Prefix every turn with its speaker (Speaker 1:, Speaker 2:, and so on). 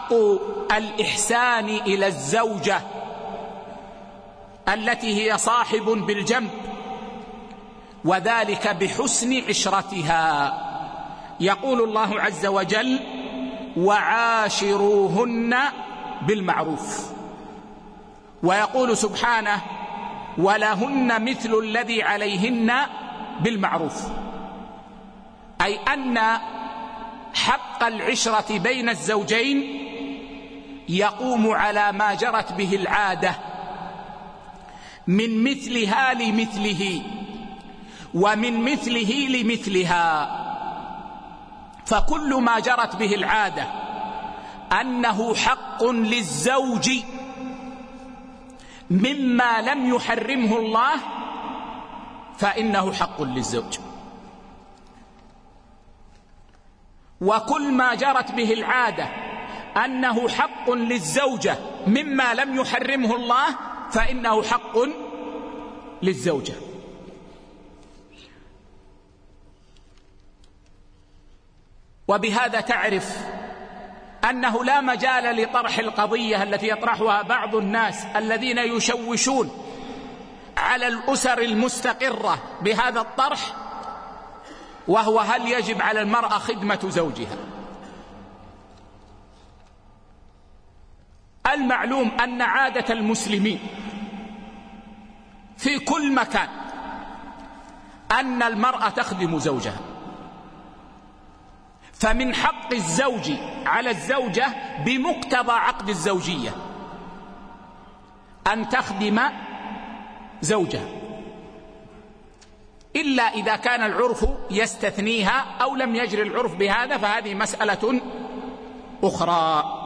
Speaker 1: حق الإحسان إلى الزوجة التي هي صاحب بالجنب، وذلك بحسن عشرتها. يقول الله عز وجل: وعاشروهن بالمعروف. ويقول سبحانه: ولهن مثل الذي عليهن بالمعروف، أي أن حق العشرة بين الزوجين يقوم على ما جرت به العادة من مثلها لمثله ومن مثله لمثلها. فكل ما جرت به العادة أنه حق للزوج مما لم يحرمه الله فإنه حق للزوج، وكل ما جرت به العادة أنه حق للزوجة مما لم يحرمه الله فإنه حق للزوجة. وبهذا تعرف أنه لا مجال لطرح القضية التي يطرحها بعض الناس الذين يشوشون على الأسر المستقرة بهذا الطرح، وهو: هل يجب على المرأة خدمة زوجها؟ المعلوم أن عادة المسلمين في كل مكان أن المرأة تخدم زوجها، فمن حق الزوج على الزوجة بمقتضى عقد الزوجية أن تخدم زوجها، إلا إذا كان العرف يستثنيها أو لم يجري العرف بهذا، فهذه مسألة أخرى.